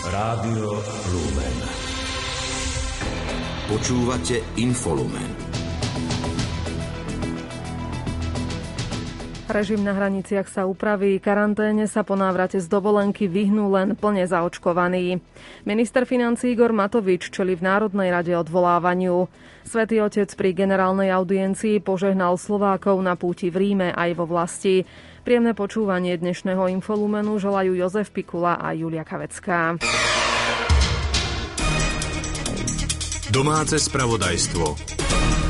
Rádio Lumen. Počúvate Infolumen. Režim na hraniciach sa upraví, karanténe sa po návrate z dovolenky vyhnú len plne zaočkovaní. Minister financií Igor Matovič čelí v Národnej rade odvolávaniu. Svätý Otec pri generálnej audiencii požehnal Slovákov na púti v Ríme aj vo vlasti. Príjemné počúvanie dnešného Infolumenu želajú Jozef Pikula a Julia Kavecká. Domáce spravodajstvo.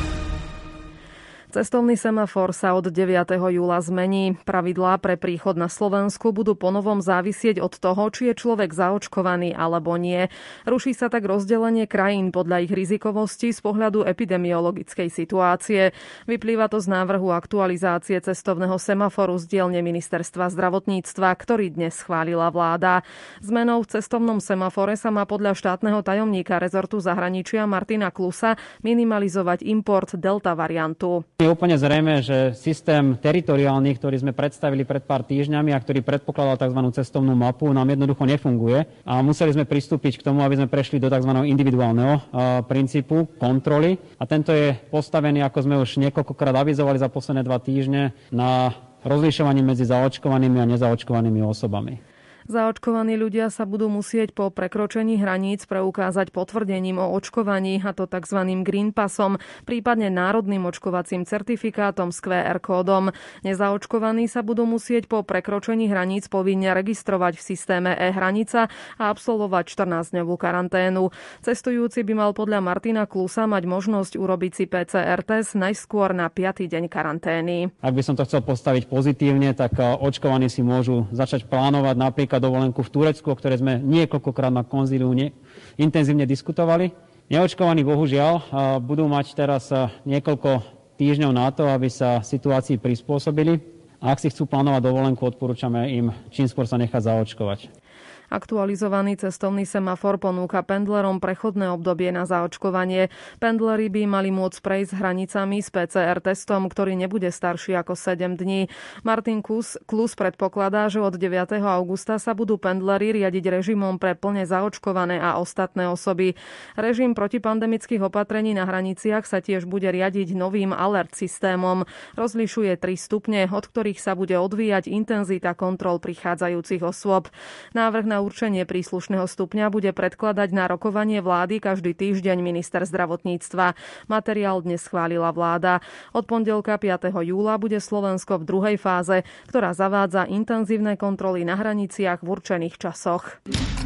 Cestovný semafor sa od 9. júla zmení. Pravidlá pre príchod na Slovensku budú ponovom závisieť od toho, či je človek zaočkovaný alebo nie. Ruší sa tak rozdelenie krajín podľa ich rizikovosti z pohľadu epidemiologickej situácie. Vyplýva to z návrhu aktualizácie cestovného semaforu z dielne Ministerstva zdravotníctva, ktorý dnes schválila vláda. Zmenou v cestovnom semafore sa má podľa štátneho tajomníka rezortu zahraničia Martina Klusa minimalizovať import delta variantu. Je úplne zrejmé, že systém teritoriálny, ktorý sme predstavili pred pár týždňami a ktorý predpokladal tzv. Cestovnú mapu, nám jednoducho nefunguje. A museli sme pristúpiť k tomu, aby sme prešli do tzv. Individuálneho princípu kontroly. A tento je postavený, ako sme už niekoľkokrát avizovali za posledné 2 týždne, na rozlišovaní medzi zaočkovanými a nezaočkovanými osobami. Zaočkovaní ľudia sa budú musieť po prekročení hraníc preukázať potvrdením o očkovaní, a to tzv. Green passom, prípadne národným očkovacím certifikátom s QR kódom. Nezaočkovaní sa budú musieť po prekročení hraníc povinne registrovať v systéme e-hranica a absolvovať 14-dňovú karanténu. Cestujúci by mal podľa Martina Klusa mať možnosť urobiť si PCR test najskôr na 5. deň karantény. Ak by som to chcel postaviť pozitívne, tak očkovaní si môžu začať plánovať napríklad dovolenku v Turecku, o ktorej sme niekoľkokrát na konzíliu intenzívne diskutovali. Neočkovaní bohužiaľ budú mať teraz niekoľko týždňov na to, aby sa situácii prispôsobili. A ak si chcú plánovať dovolenku, odporúčame im čím skôr sa nechať zaočkovať. Aktualizovaný cestovný semafor ponúka pendlerom prechodné obdobie na zaočkovanie. Pendleri by mali môcť prejsť hranicami s PCR testom, ktorý nebude starší ako 7 dní. Martin Klus predpokladá, že od 9. augusta sa budú pendleri riadiť režimom pre plne zaočkované a ostatné osoby. Režim protipandemických opatrení na hraniciach sa tiež bude riadiť novým alert systémom. Rozlišuje 3 stupne, od ktorých sa bude odvíjať intenzita kontrol prichádzajúcich osôb. Návrh na určenie príslušného stupňa bude predkladať na rokovanie vlády každý týždeň minister zdravotníctva. Materiál dnes schválila vláda. Od pondelka 5. júla bude Slovensko v druhej fáze, ktorá zavádza intenzívne kontroly na hraniciach v určených časoch.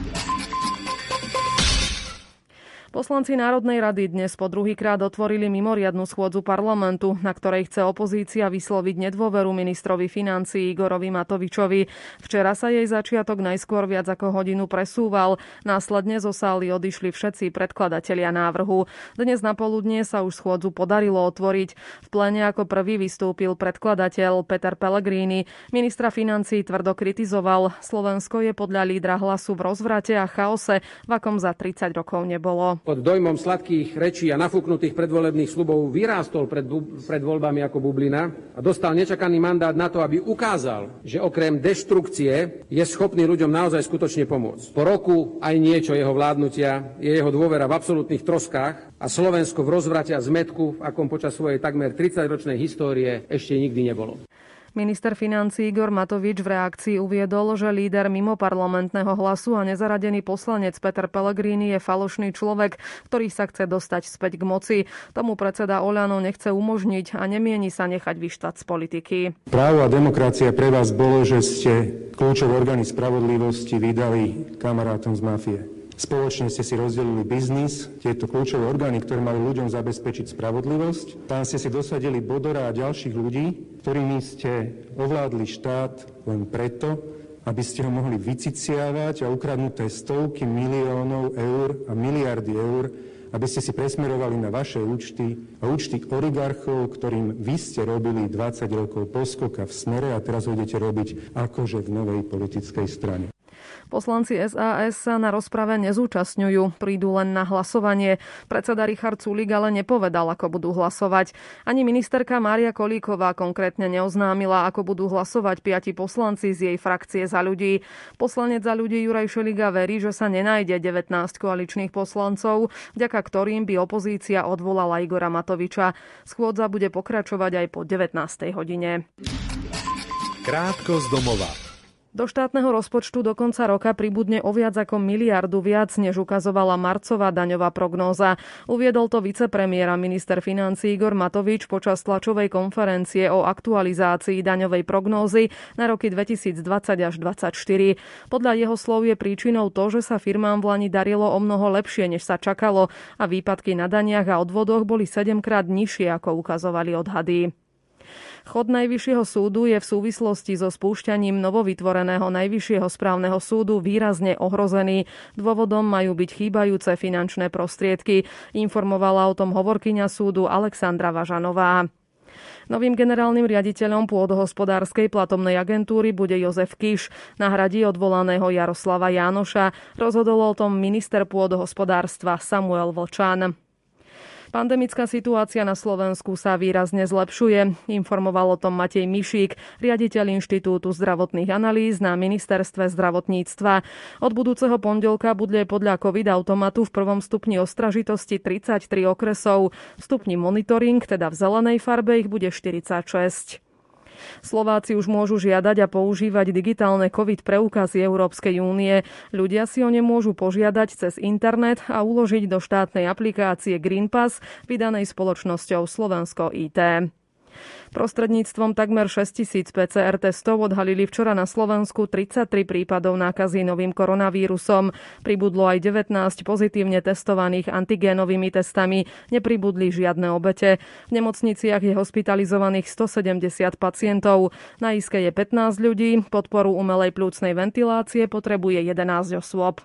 Poslanci Národnej rady dnes po druhýkrát otvorili mimoriadnu schôdzu parlamentu, na ktorej chce opozícia vysloviť nedôveru ministrovi financií Igorovi Matovičovi. Včera sa jej začiatok najskôr viac ako hodinu presúval. Následne zo sály odišli všetci predkladatelia návrhu. Dnes na poludnie sa už schôdzu podarilo otvoriť. V pléne ako prvý vystúpil predkladateľ Peter Pellegrini. Ministra financií tvrdo kritizoval. Slovensko je podľa lídra Hlasu v rozvrate a chaose, v akom za 30 rokov nebolo. Pod dojmom sladkých rečí a nafúknutých predvolebných sľubov vyrástol pred voľbami ako bublina a dostal nečakaný mandát na to, aby ukázal, že okrem deštrukcie je schopný ľuďom naozaj skutočne pomôcť. Po roku aj niečo jeho vládnutia je jeho dôvera v absolútnych troskách a Slovensko v rozvrate a zmätku, v akom počas svojej takmer 30-ročnej histórie ešte nikdy nebolo. Minister financií Igor Matovič v reakcii uviedol, že líder mimoparlamentného Hlasu a nezaradený poslanec Peter Pellegrini je falošný človek, ktorý sa chce dostať späť k moci. Tomu predseda Oľano nechce umožniť a nemieni sa nechať vyštvať z politiky. Právo a demokracia pre vás bolo, že ste kľúčové orgány spravodlivosti vydali kamarátom z mafie. Spoločne ste si rozdelili biznis, tieto kľúčové orgány, ktoré mali ľuďom zabezpečiť spravodlivosť. Tam ste si dosadili Bodora a ďalších ľudí, ktorými ste ovládli štát len preto, aby ste ho mohli vyciciavať a ukradnuté stovky miliónov eur a miliardy eur, aby ste si presmerovali na vaše účty a účty oligarchov, ktorým vy ste robili 20 rokov poskoka v Smere a teraz ho idete robiť akože v novej politickej strane. Poslanci SAS sa na rozprave nezúčastňujú, prídu len na hlasovanie. Predseda Richard Sulík ale nepovedal, ako budú hlasovať. Ani ministerka Mária Kolíková konkrétne neoznámila, ako budú hlasovať 5 poslanci z jej frakcie Za ľudí. Poslanec Za ľudí Juraj Šeliga verí, že sa nenájde 19 koaličných poslancov, vďaka ktorým by opozícia odvolala Igora Matoviča. Schôdza bude pokračovať aj po 19. hodine. Krátko z domova. Do štátneho rozpočtu do konca roka pribudne o viac ako miliardu viac, než ukazovala marcová daňová prognóza. Uviedol to vicepremiér a minister financií Igor Matovič počas tlačovej konferencie o aktualizácii daňovej prognózy na roky 2020 až 2024. Podľa jeho slov je príčinou to, že sa firmám v lani darilo omnoho lepšie, než sa čakalo a výpadky na daniach a odvodoch boli 7-krát nižšie, ako ukazovali odhady. Chod Najvyššieho súdu je v súvislosti so spúšťaním novovytvoreného Najvyššieho správneho súdu výrazne ohrozený. Dôvodom majú byť chýbajúce finančné prostriedky, informovala o tom hovorkyňa súdu Alexandra Važanová. Novým generálnym riaditeľom pôdohospodárskej platobnej agentúry bude Jozef Kiš, nahradí odvolaného Jaroslava Jánoša. Rozhodol o tom minister pôdohospodárstva Samuel Vlčan. Pandemická situácia na Slovensku sa výrazne zlepšuje, informoval o tom Matej Mišík, riaditeľ Inštitútu zdravotných analýz na ministerstve zdravotníctva. Od budúceho pondelka bude podľa COVID-automatu v prvom stupni ostražitosti 33 okresov. V stupni monitoring, teda v zelenej farbe, ich bude 46. Slováci už môžu žiadať a používať digitálne COVID preukazy Európskej únie. Ľudia si o ne môžu požiadať cez internet a uložiť do štátnej aplikácie Green Pass, vydanej spoločnosťou Slovensko IT. Prostredníctvom takmer 6 000 PCR testov odhalili včera na Slovensku 33 prípadov nákazy novým koronavírusom. Pribudlo aj 19 pozitívne testovaných antigénovými testami. Nepribudli žiadne obete. V nemocniciach je hospitalizovaných 170 pacientov. Na iske je 15 ľudí. Podporu umelej pľúcnej ventilácie potrebuje 11 osôb.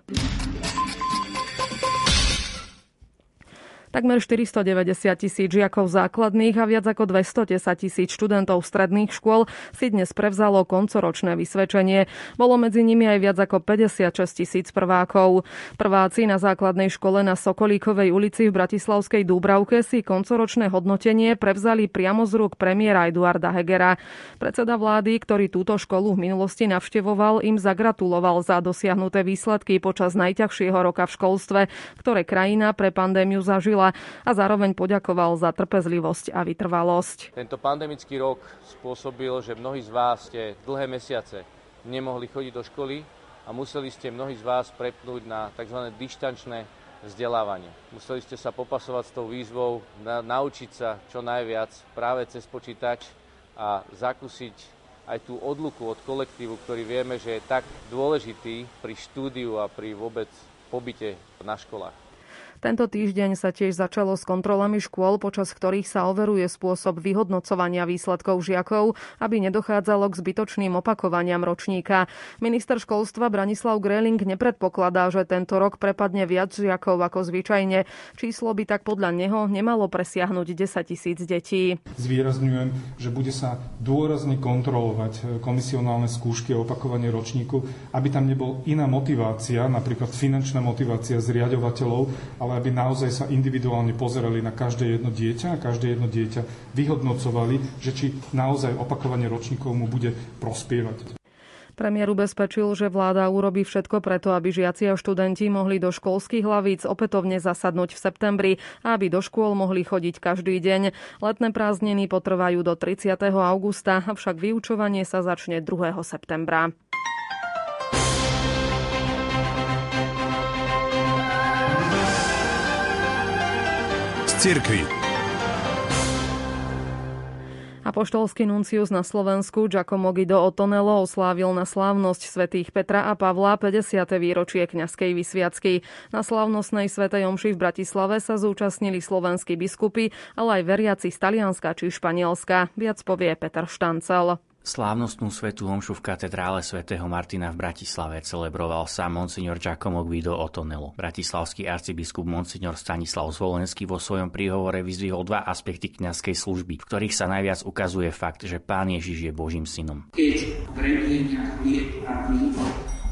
Takmer 490 000 žiakov základných a viac ako 210 000 študentov stredných škôl si dnes prevzalo koncoročné vysvedčenie. Bolo medzi nimi aj viac ako 56 000 prvákov. Prváci na základnej škole na Sokolíkovej ulici v bratislavskej Dúbravke si koncoročné hodnotenie prevzali priamo z rúk premiéra Eduarda Hegera. Predseda vlády, ktorý túto školu v minulosti navštevoval, im zagratuloval za dosiahnuté výsledky počas najťažšieho roka v školstve, ktoré krajina pre pandémiu zažila, a zároveň poďakoval za trpezlivosť a vytrvalosť. Tento pandemický rok spôsobil, že mnohí z vás ste dlhé mesiace nemohli chodiť do školy a museli ste mnohí z vás prepnúť na tzv. Dištančné vzdelávanie. Museli ste sa popasovať s tou výzvou, naučiť sa čo najviac práve cez počítač a zakúsiť aj tú odluku od kolektívu, ktorý vieme, že je tak dôležitý pri štúdiu a pri vôbec pobyte na školách. Tento týždeň sa tiež začalo s kontrolami škôl, počas ktorých sa overuje spôsob vyhodnocovania výsledkov žiakov, aby nedochádzalo k zbytočným opakovaniam ročníka. Minister školstva Branislav Gréling nepredpokladá, že tento rok prepadne viac žiakov ako zvyčajne. Číslo by tak podľa neho nemalo presiahnuť 10 000 detí. Zvýrazňujem, že bude sa dôrazne kontrolovať komisionálne skúšky a opakovanie ročníku, aby tam nebol iná motivácia, napríklad finančná motivácia zriaďovateľov, ale aby naozaj sa individuálne pozerali na každé jedno dieťa a každé jedno dieťa vyhodnocovali, že či naozaj opakovanie ročníkov mu bude prospievať. Premiér ubezpečil, že vláda urobí všetko preto, aby žiaci a študenti mohli do školských hlavíc opätovne zasadnúť v septembri a aby do škôl mohli chodiť každý deň. Letné prázdniny potrvajú do 30. augusta, avšak vyučovanie sa začne 2. septembra. Cirkvi. Apoštolský nuncius na Slovensku Giacomo Guido Otonello oslávil na slávnosť svätých Petra a Pavla 50. výročie kňazskej vysviacky. Na slávnostnej svätej omši v Bratislave sa zúčastnili slovenskí biskupy, ale aj veriaci z Talianska či Španielska. Viac povie Peter Štancel. Slávnostnú svätú omšu v katedrále svätého Martina v Bratislave celebroval sám monsignor Giacomo Guido Otonello. Bratislavský arcibiskup monsignor Stanislav Zvolenský vo svojom príhovore vyzdvihol dva aspekty kňazskej služby, v ktorých sa najviac ukazuje fakt, že Pán Ježiš je Božím synom. Keď v regieniach liek a plín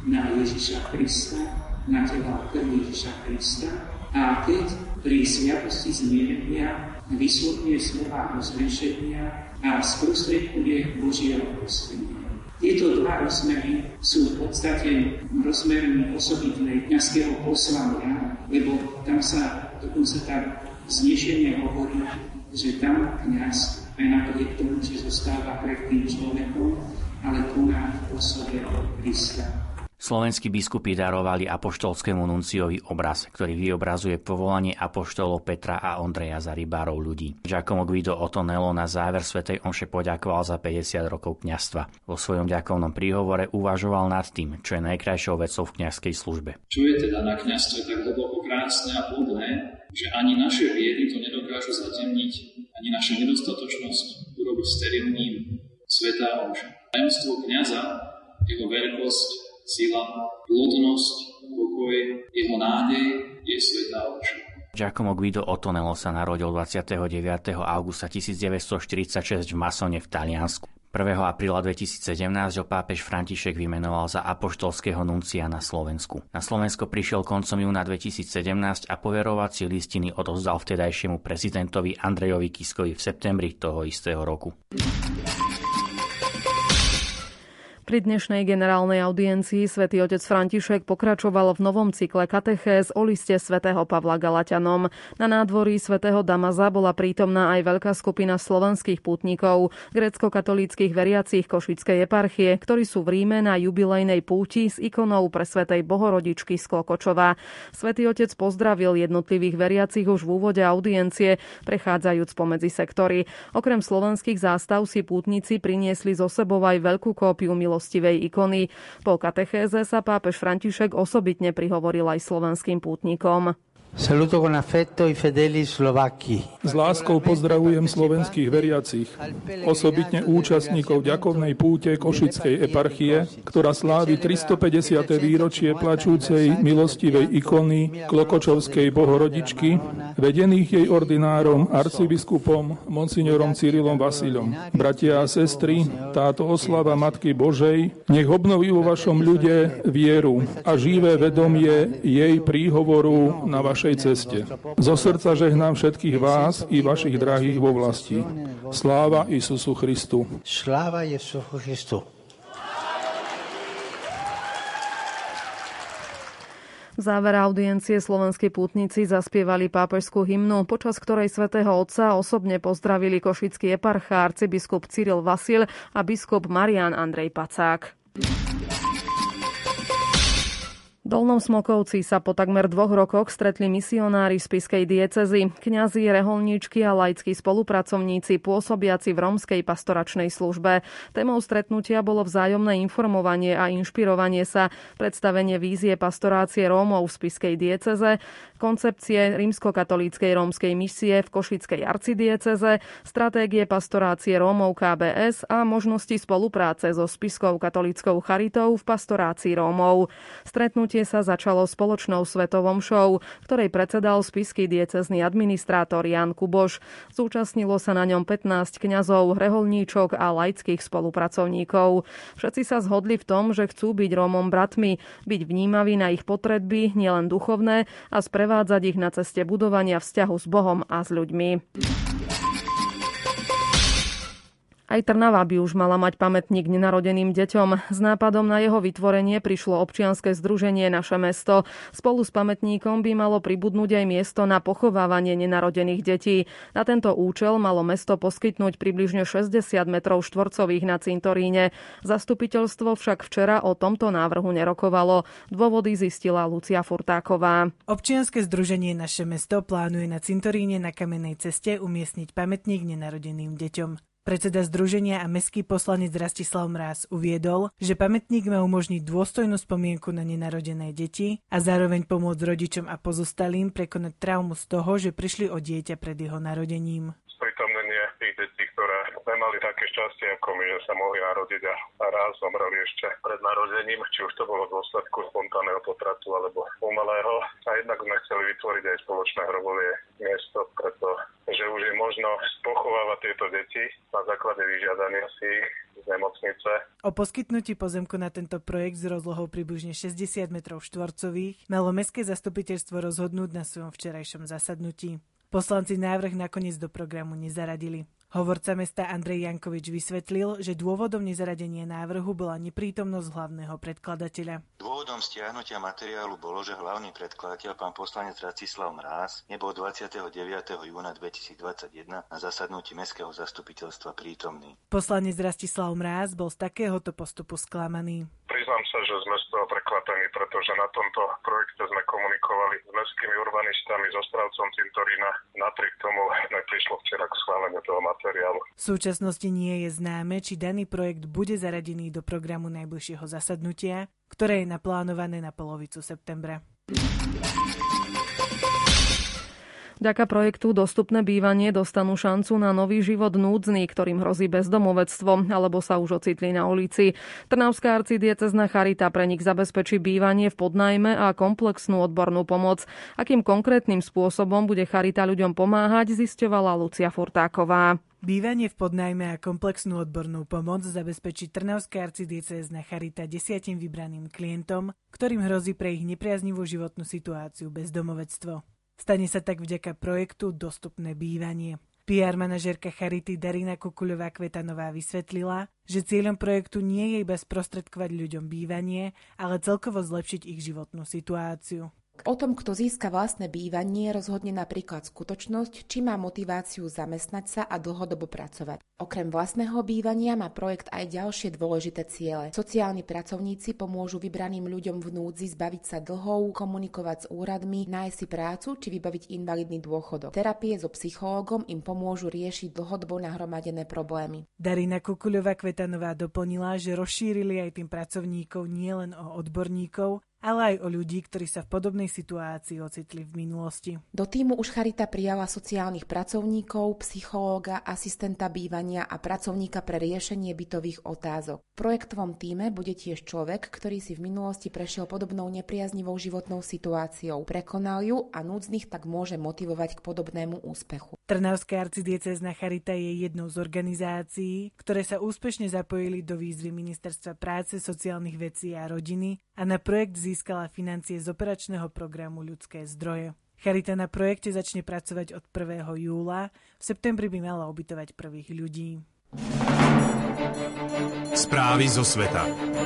na Ježiša Krista, na tela a krv Ježiša Krista. A keď pri sviatosti zmierenia vyslovuje slova rozhrešenia a sprostredkuje Božieho prostredia. Tieto dva rozmery sú v podstate rozmermi osobitnej kňazského poslania, lebo tam sa dokonca tak znešene hovorí, že tam kňaz aj napriek tomu, že zostáva krehkým človekom, ale koná v osobe Krista. Slovenskí biskupy darovali apoštolskému nunciovi obraz, ktorý vyobrazuje povolanie apoštolov Petra a Ondreja za rybárov ľudí. Giacomo Guido Otonello na záver svätej omše poďakoval za 50 rokov kňazstva. Vo svojom ďakovnom príhovore uvažoval nad tým, čo je najkrajšou vecou v kňazskej službe. Čo je teda na kňazstve tak hlboko krásne a plodné, že ani naše biedy to nedokážu zatemniť, ani naša nedostatočnosť urobiť sterilným svätá omša. Tajomstvo kňaza, jeho veľkosť, sila, plodnosť, pokoj, jeho nádej je svätá omša. Giacomo Guido Otonello sa narodil 29. augusta 1946 v Masone v Taliansku. 1. apríla 2017 ho pápež František vymenoval za apoštolského nuncia na Slovensku. Na Slovensko prišiel koncom júna 2017 a poverovacie listiny odovzdal vtedajšiemu prezidentovi Andrejovi Kiskovi v septembri toho istého roku. Pri dnešnej generálnej audiencii svätý otec František pokračoval v novom cykle katechéz o liste svätého Pavla Galatianom. Na nádvorí svätého Damaza bola prítomná aj veľká skupina slovenských pútnikov, grécko-katolíckych veriacich Košickej eparchie, ktorí sú v Ríme na jubilejnej púti s ikonou presvätej Bohorodičky z Klokočova. Svätý otec pozdravil jednotlivých veriacich už v úvode audiencie, prechádzajúc pomedzi sektory. Okrem slovenských zástav si pútnici priniesli so sebou aj veľkú kópiu milostivej ikony. Po katechéze sa pápež František osobitne prihovoril aj slovenským pútnikom. Saluto con affetto i fedeli slovacchi. S láskou pozdravujem slovenských veriacich, osobitne účastníkov ďakovnej púte Košickej eparchie, ktorá slávi 350. výročie plačúcej milostivej ikony Klokočovskej Bohorodičky, vedených jej ordinárom arcibiskupom monsignorom Cyrilom Vasilom. Bratia a sestry, táto oslava Matky Božej nech obnoví vo vašom ľude vieru a živé vedomie jej príhovoru na vašej ceste. Zo srdca žehnám všetkých vás i vašich drahých vo vlasti. Sláva Isusu Christu. Sláva Isusu Christu. V závere audiencie slovenskí pútnici zaspievali pápežskú hymnu, počas ktorej svätého Otca osobne pozdravili košický eparcha arcibiskup Cyril Vasil a biskup Marián Andrej Pacák. V Dolnom Smokovci sa po takmer 2 rokoch stretli misionári spišskej diecézy, kňazi, reholníčky a laickí spolupracovníci pôsobiaci v rómskej pastoračnej službe. Témou stretnutia bolo vzájomné informovanie a inšpirovanie sa, predstavenie vízie pastorácie Rómov v spišskej diecéze, koncepcie rímskokatolíckej rómskej misie v košickej arcidiecéze, stratégie pastorácie Rómov KBS a možnosti spolupráce so spišskou katolíckou charitou v pastorácii Rómov. Stretnutie sa začalo spoločnou svetovou omšou, ktorej predsedal spišský diecézny administrátor Ján Kuboš. Zúčastnilo sa na ňom 15 kňazov, reholníčok a laických spolupracovníkov. Všetci sa zhodli v tom, že chcú byť Rómom bratmi, byť vnímaví na ich potreby, nielen duchovné, a sprevádzať ich na ceste budovania vzťahu s Bohom a s ľuďmi. Aj Trnava by už mala mať pamätník nenarodeným deťom. S nápadom na jeho vytvorenie prišlo občianske združenie Naše mesto. Spolu s pamätníkom by malo pribudnúť aj miesto na pochovávanie nenarodených detí. Na tento účel malo mesto poskytnúť približne 60 metrov štvorcových na cintoríne. Zastupiteľstvo však včera o tomto návrhu nerokovalo. Dôvody zistila Lucia Furtáková. Občianske združenie Naše mesto plánuje na cintoríne na Kamennej ceste umiestniť pamätník nenarodeným deťom. Predseda združenia a mestský poslanec Rastislav Mráz uviedol, že pamätník má umožniť dôstojnú spomienku na nenarodené deti a zároveň pomôcť rodičom a pozostalým prekonať traumu z toho, že prišli o dieťa pred jeho narodením. Sprítomnenie tých detí, ktoré nemali tak také šťastie ako my, že sa mohli narodiť a raz zomreli ešte pred narodením, či už to bolo v dôsledku spontánneho potratu alebo umelého. A jednak sme chceli vytvoriť aj spoločné hrobovie miesto, pretože už je možno pochovávať tieto deti na základe vyžiadania si z nemocnice. O poskytnutí pozemku na tento projekt s rozlohou približne 60 metrov štvorcových malo mestské zastupiteľstvo rozhodnúť na svojom včerajšom zasadnutí. Poslanci návrh nakoniec do programu nezaradili. Hovorca mesta Andrej Jankovič vysvetlil, že dôvodom nezaradenia návrhu bola neprítomnosť hlavného predkladateľa. Dôvodom stiahnutia materiálu bolo, že hlavný predkladateľ, pán poslanec Rastislav Mráz, nebol 29. júna 2021 na zasadnutí mestského zastupiteľstva prítomný. Poslanec Rastislav Mráz bol z takéhoto postupu sklamaný. Priznám sa, že sme z toho prekvapení, pretože na tomto projekte sme komunikovali s mestskými urbanistami, so správcom cintorína. Napriek tomu neprišlo včera k schváleniu toho materiálu. V súčasnosti nie je známe, či daný projekt bude zaradený do programu najbližšieho zasadnutia, ktoré je naplánované na polovicu septembra. Vďaka projektu Dostupné bývanie dostanú šancu na nový život núdzny, ktorým hrozí bezdomovectvo, alebo sa už ocitli na ulici. Trnavská arcidiecézna charita pre nich zabezpečí bývanie v podnájme a komplexnú odbornú pomoc. Akým konkrétnym spôsobom bude charita ľuďom pomáhať, zisťovala Lucia Furtáková. Bývanie v podnájme a komplexnú odbornú pomoc zabezpečí Trnavská arcidiecézna charita 10 vybraným klientom, ktorým hrozí pre ich nepriaznivú životnú situáciu bezdomovectvo. Stane sa tak vďaka projektu Dostupné bývanie. PR manažérka charity Darina Kukuľová-Kvetanová vysvetlila, že cieľom projektu nie je iba sprostredkovať ľuďom bývanie, ale celkovo zlepšiť ich životnú situáciu. O tom, kto získa vlastné bývanie, rozhodne napríklad skutočnosť, či má motiváciu zamestnať sa a dlhodobo pracovať. Okrem vlastného bývania má projekt aj ďalšie dôležité ciele. Sociálni pracovníci pomôžu vybraným ľuďom v núdzi zbaviť sa dlhov, komunikovať s úradmi, nájsť si prácu či vybaviť invalidný dôchodok. Terapie so psychológom im pomôžu riešiť dlhodobo nahromadené problémy. Darina Kukuľová-Kvetanová doplnila, že rozšírili aj tým pracovníkov nielen o odborníkov, ale aj o ľudí, ktorí sa v podobnej situácii ocitli v minulosti. Do tímu už charita prijala sociálnych pracovníkov, psychológa, asistenta bývania a pracovníka pre riešenie bytových otázok. V projektovom tíme bude tiež človek, ktorý si v minulosti prešiel podobnou nepriaznivou životnou situáciou. Prekonal ju a núdznych tak môže motivovať k podobnému úspechu. Trnavská arcidiecézna charita je jednou z organizácií, ktoré sa úspešne zapojili do výzvy Ministerstva práce, sociálnych vecí a rodiny a na projekt získala financie z operačného programu Ľudské zdroje. Charita na projekte začne pracovať od 1. júla. V septembri by mala ubytovať prvých ľudí. Správy zo sveta.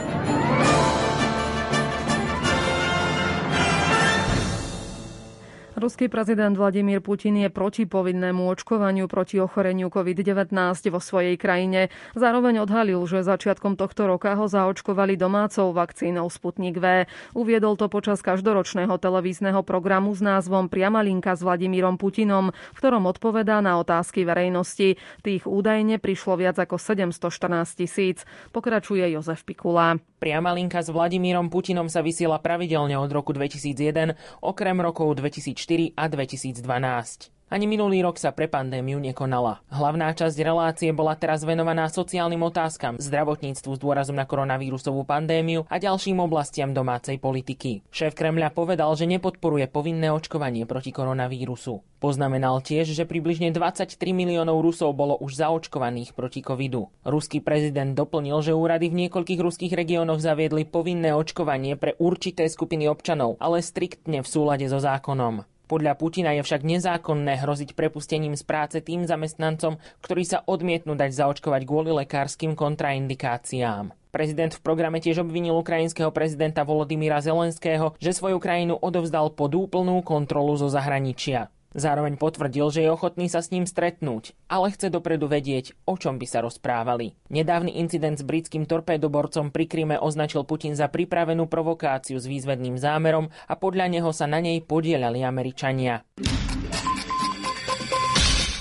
Ruský prezident Vladimír Putin je proti povinnému očkovaniu proti ochoreniu COVID-19 vo svojej krajine. Zároveň odhalil, že začiatkom tohto roka ho zaočkovali domácou vakcínou Sputnik V. Uviedol to počas každoročného televízneho programu s názvom Priama linka s Vladimírom Putinom, v ktorom odpovedá na otázky verejnosti. Tých údajne prišlo viac ako 714 000. Pokračuje Jozef Pikula. Priama linka s Vladimírom Putinom sa vysiela pravidelne od roku 2001, okrem rokov 2004 a 2012. Ani minulý rok sa pre pandémiu nekonala. Hlavná časť relácie bola teraz venovaná sociálnym otázkam, zdravotníctvu s dôrazom na koronavírusovú pandémiu a ďalším oblastiam domácej politiky. Šéf Kremľa povedal, že nepodporuje povinné očkovanie proti koronavírusu. Poznamenal tiež, že približne 23 miliónov Rusov bolo už zaočkovaných proti covidu. Ruský prezident doplnil, že úrady v niekoľkých ruských regiónoch zaviedli povinné očkovanie pre určité skupiny občanov, ale striktne v súlade so zákonom. Podľa Putina je však nezákonné hroziť prepustením z práce tým zamestnancom, ktorí sa odmietnú dať zaočkovať kvôli lekárskym kontraindikáciám. Prezident v programe tiež obvinil ukrajinského prezidenta Volodymyra Zelenského, že svoju krajinu odovzdal pod úplnú kontrolu zo zahraničia. Zároveň potvrdil, že je ochotný sa s ním stretnúť, ale chce dopredu vedieť, o čom by sa rozprávali. Nedávny incident s britským torpédoborcom pri Kryme označil Putin za pripravenú provokáciu s výzvedným zámerom a podľa neho sa na nej podieľali Američania.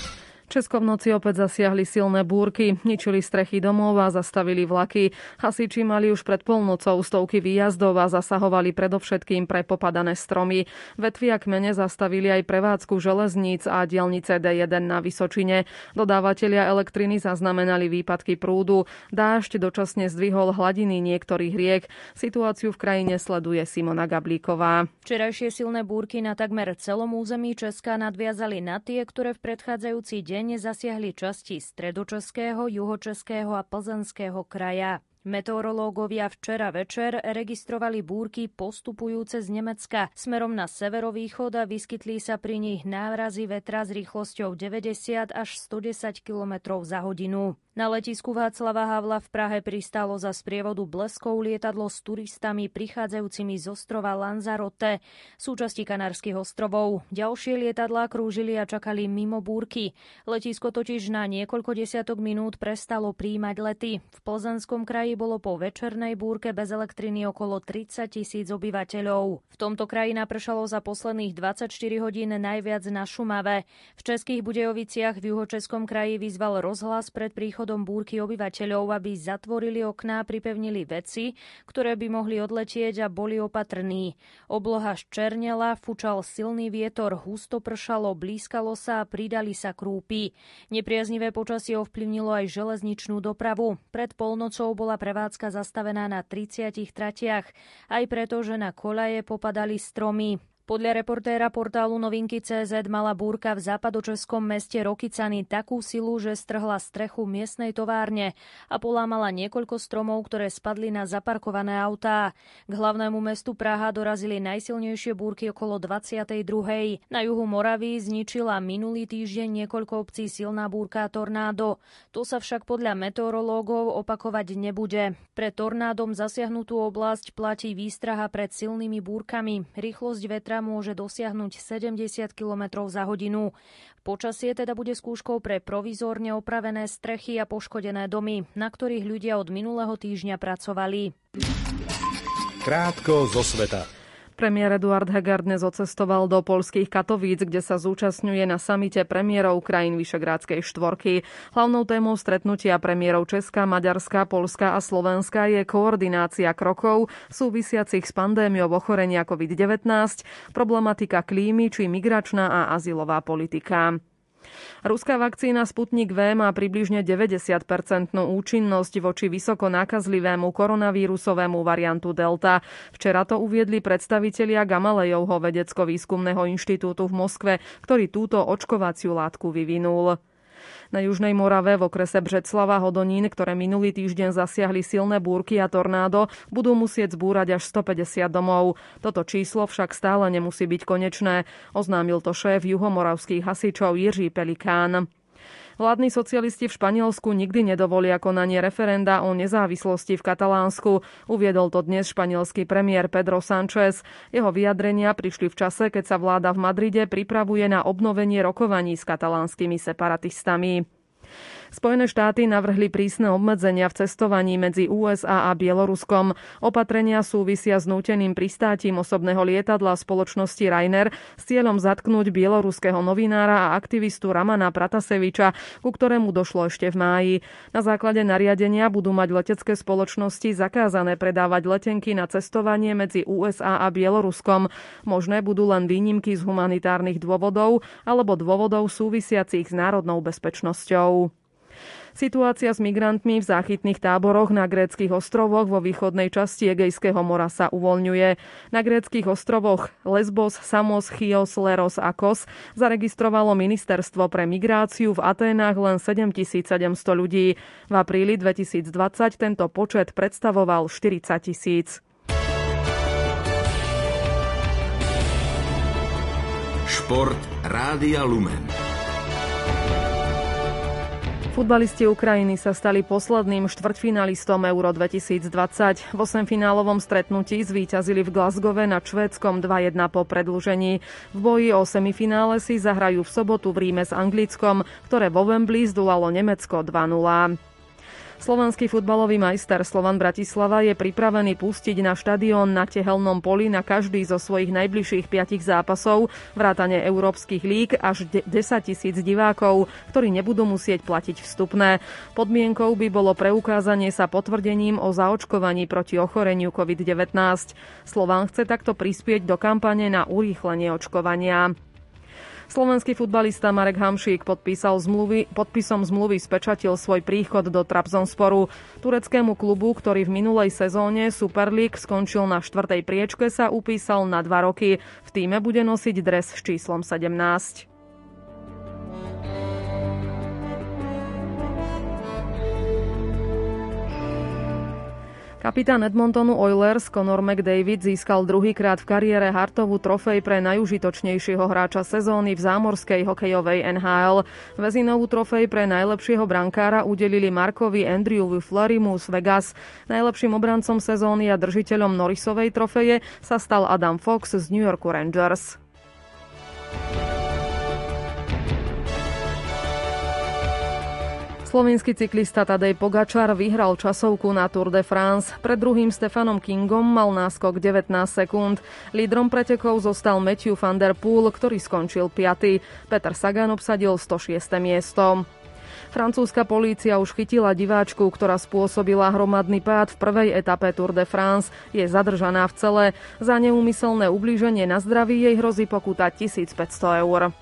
Česko v noci opäť zasiahli silné búrky, ničili strechy domov a zastavili vlaky. Hasiči mali už pred polnocou stovky výjazdov a zasahovali predovšetkým pre popadané stromy. Vetvy a kmene zastavili aj prevádzku železníc a diaľnice D1 na Vysočine. Dodávatelia elektriny zaznamenali výpadky prúdu. Dážď dočasne zdvihol hladiny niektorých riek. Situáciu v krajine sleduje Simona Gablíková. Včerajšie silné búrky na takmer celom území Česka nadviazali na tie, ktoré v predchádzajúci deň zasiahli časti Stredočeského, Juhočeského a Plzeňského kraja. Meteorológovia včera večer registrovali búrky postupujúce z Nemecka smerom na severovýchod a vyskytli sa pri nich návrazy vetra s rýchlosťou 90 až 110 km za hodinu. Na letisku Václava Havla v Prahe pristálo za sprievodu bleskov lietadlo s turistami prichádzajúcimi z ostrova Lanzarote, súčasti Kanárskych ostrovov. Ďalšie lietadlá krúžili a čakali mimo búrky. Letisko totiž na niekoľko desiatok minút prestalo prijímať lety. V Plzeňskom kraji bolo po večernej búrke bez elektriny okolo 30 000 obyvateľov. V tomto kraji napršalo za posledných 24 hodín najviac na Šumave. V Českých Budejoviciach v Juhočeskom kraji vyzval rozhlas pred príchodom búrky obyvateľov, aby zatvorili okná, pripevnili veci, ktoré by mohli odletieť a boli opatrní. Obloha ščernela, fučal silný vietor, husto pršalo, blízkalo sa a pridali sa krúpy. Nepriaznivé počasie ovplyvnilo aj železničnú dopravu. Pred polnocou bola prevádzka zastavená na 30 tratiach, aj preto, že na koľaje popadali stromy. Podľa reportéra portálu Novinky.cz mala búrka v západočeskom meste Rokycany takú silu, že strhla strechu miestnej továrne a polámala niekoľko stromov, ktoré spadli na zaparkované autá. K hlavnému mestu Praha dorazili najsilnejšie búrky okolo 22. Na juhu Moravy zničila minulý týždeň niekoľko obcí silná búrka Tornádo. To sa však podľa meteorológov opakovať nebude. Pre tornádom zasiahnutú oblasť platí výstraha pred silnými búrkami. Rýchlosť vetra môže dosiahnuť 70 km za hodinu. Počasie teda bude skúškou pre provizórne opravené strechy a poškodené domy, na ktorých ľudia od minulého týždňa pracovali. Krátko zo sveta. Premiér Eduard Heger dnes odcestoval do poľských Katovíc, kde sa zúčastňuje na samite premiérov krajín Vyšegrádskej štvorky. Hlavnou témou stretnutia premiérov Česka, Maďarska, Poľska a Slovenska je koordinácia krokov súvisiacich s pandémiou ochorenia COVID-19, problematika klímy či migračná a azylová politika. Ruská vakcína Sputnik V má približne 90% účinnosť voči vysoko nákazlivému koronavírusovému variantu Delta. Včera to uviedli predstavitelia Gamalejovho vedecko-výskumného inštitútu v Moskve, ktorý túto očkovaciu látku vyvinul. Na Južnej Morave v okrese Břeclava Hodonín, ktoré minulý týždeň zasiahli silné búrky a tornádo, budú musieť zbúrať až 150 domov. Toto číslo však stále nemusí byť konečné, oznámil to šéf juhomoravských hasičov Jiří Pelikán. Vládni socialisti v Španielsku nikdy nedovolia konanie referenda o nezávislosti v Katalánsku. Uviedol to dnes španielský premiér Pedro Sánchez. Jeho vyjadrenia prišli v čase, keď sa vláda v Madride pripravuje na obnovenie rokovaní s katalánskymi separatistami. Spojené štáty navrhli prísne obmedzenia v cestovaní medzi USA a Bieloruskom. Opatrenia súvisia s núteným pristátím osobného lietadla spoločnosti Ryanair s cieľom zatknúť bieloruského novinára a aktivistu Ramana Prataseviča, ku ktorému došlo ešte v máji. Na základe nariadenia budú mať letecké spoločnosti zakázané predávať letenky na cestovanie medzi USA a Bieloruskom. Možné budú len výnimky z humanitárnych dôvodov alebo dôvodov súvisiacich s národnou bezpečnosťou. Situácia s migrantmi v záchytných táboroch na gréckych ostrovoch vo východnej časti Egejského mora sa uvoľňuje. Na gréckych ostrovoch Lesbos, Samos, Chios, Leros a Kos zaregistrovalo ministerstvo pre migráciu v Aténach len 7700 ľudí. V apríli 2020 tento počet predstavoval 40 000. Šport Rádia Lumen. Futbalisti Ukrajiny sa stali posledným štvrťfinalistom Euro 2020. V 8-finálovom stretnutí zvíťazili v Glasgowe nad Švédskom 2-1 po predĺžení. V boji o semifinále si zahrajú v sobotu v Ríme s Anglickom, ktoré vo Wembley zdolalo Nemecko 2-0. Slovenský futbalový majster Slovan Bratislava je pripravený pustiť na štadión na Tehelnom poli na každý zo svojich najbližších 5 zápasov vrátane európskych líg až 10 000 divákov, ktorí nebudú musieť platiť vstupné. Podmienkou by bolo preukázanie sa potvrdením o zaočkovaní proti ochoreniu COVID-19. Slovan chce takto prispieť do kampane na urýchlenie očkovania. Slovenský futbalista Marek Hamšík podpisom zmluvy spečatil svoj príchod do Trabzonsporu. Tureckému klubu, ktorý v minulej sezóne Super League skončil na 4. priečke, sa upísal na 2 roky. V tíme bude nosiť dres s číslom 17. Kapitán Edmontonu Oilers Conor McDavid získal druhýkrát v kariére Hartovú trofej pre najužitočnejšieho hráča sezóny v zámorskej hokejovej NHL. Vezinovú trofej pre najlepšieho brankára udelili Markovi Andrewovi Fleurymu z Vegas. Najlepším obrancom sezóny a držiteľom Norrisovej trofeje sa stal Adam Fox z New Yorku Rangers. Slovenský cyklista Tadej Pogačar vyhral časovku na Tour de France. Pred druhým Stefanom Kingom mal náskok 19 sekúnd. Lídrom pretekov zostal Matthew van der Poel, ktorý skončil 5. Peter Sagan obsadil 106. miesto. Francúzska polícia už chytila diváčku, ktorá spôsobila hromadný pád v prvej etape Tour de France. Je zadržaná v cele. Za neúmyselné ublíženie na zdraví jej hrozí pokuta 1500 eur.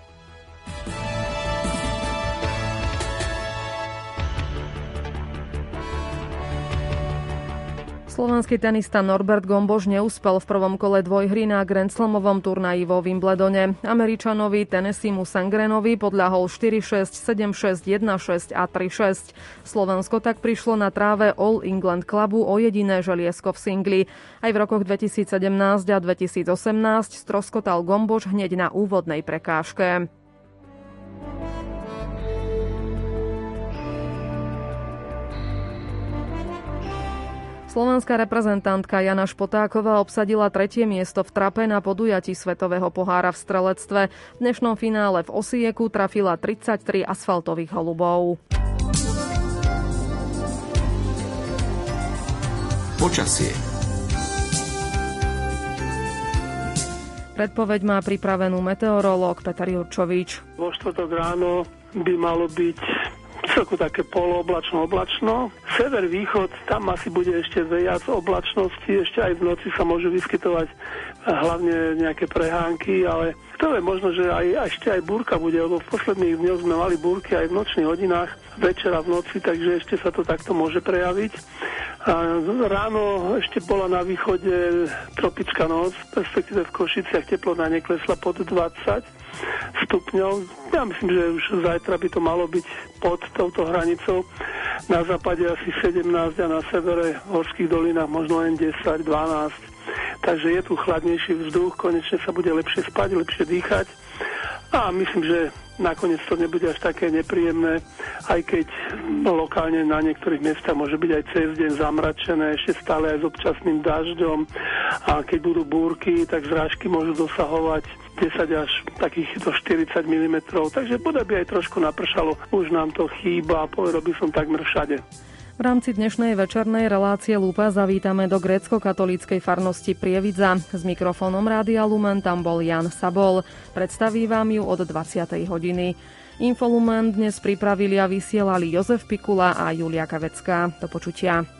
Slovenský tenista Norbert Gomboš neúspel v prvom kole dvojhry na Grand Slamovom turnaji vo Wimbledone. Američanovi Tennessiemu Sangrenovi podľahol 4-6, 7-6, 1-6 a 3-6. Slovensko tak prišlo na tráve All England Clubu o jediné želiesko v singli. Aj v rokoch 2017 a 2018 stroskotal Gomboš hneď na úvodnej prekážke. Slovenská reprezentantka Jana Špotáková obsadila 3. miesto v trape na podujatí Svetového pohára v strelectve. V dnešnom finále v Osieku trafila 33 asfaltových holubov. Počasie. Predpoveď má pripravenú meteorológ Peter Jurčovič. Vo štvrtok ráno by malo byť celku také polooblačno. Sever-východ, tam asi bude ešte viac oblačnosti, ešte aj v noci sa môžu vyskytovať hlavne nejaké prehánky, ale to je možno, že ešte aj búrka bude, lebo v posledných dňoch sme mali búrky aj v nočných hodinách, večera v noci, takže ešte sa to takto môže prejaviť. A ráno ešte bola na východe tropická noc, respektíve v Košiciach teplota neklesla pod 20 stupňov. Ja myslím, že už zajtra by to malo byť pod touto hranicou. Na západe asi 17 a na severe v horských dolinách možno len 10-12. Takže je tu chladnejší vzduch, konečne sa bude lepšie spať, lepšie dýchať. A myslím, že nakoniec to nebude až také nepríjemné, aj keď lokálne na niektorých miestach môže byť aj cez deň zamračené, ešte stále aj s občasným dažďom. A keď budú búrky, tak zrážky môžu dosahovať 10 až takých do 40 mm. Takže bude by aj trošku napršalo. Už nám to chýba, povedal by som takmer všade. V rámci dnešnej večernej relácie Lupa zavítame do grécko-katolíckej farnosti Prievidza. S mikrofónom Rádia Lumen tam bol Jan Sabol. Predstaví vám ju od 20. hodiny. Infolumen dnes pripravili a vysielali Jozef Pikula a Julia Kavecká. Do počutia.